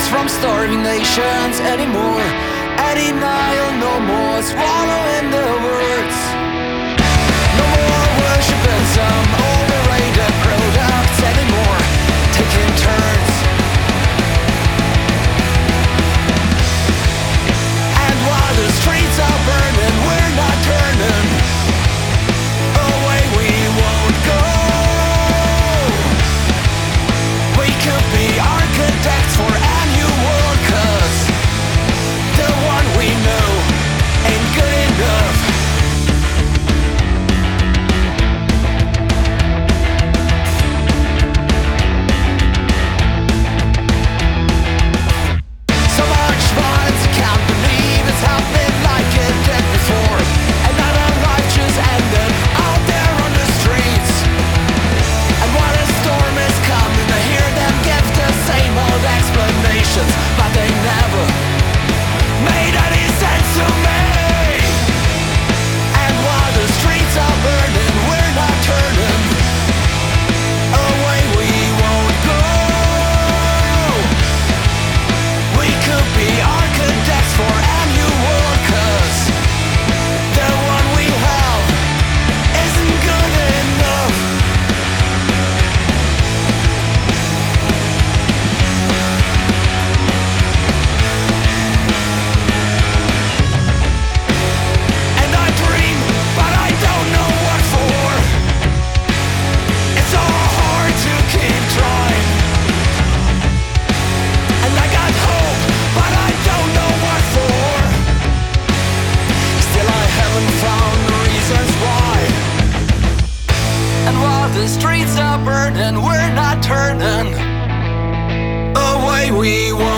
from starving nations anymore. Any Nile, no more swallowing the words. No more worshiping some overrated products anymore, taking turns. And while the streets are burning, we're not turning. Away we won't go. We could be architects for a new world, 'cause the one we know ain't good enough. So much violence I can't believe it's happened like it did before. Another life just ended out there on the streets. And while a storm is coming, I hear them give the same old explanations, but they never made any sense to me. And while the streets are burning, we're not turning. Away we won't go. We could be architects for a new world, 'cause the one we have isn't good enough. And I dream, but I don't know what for. It's so hard to keep trying. And I got hope, but I don't know what for. Still I haven't found the reasons why. And while the streets are burning, we're not turning. Away we won't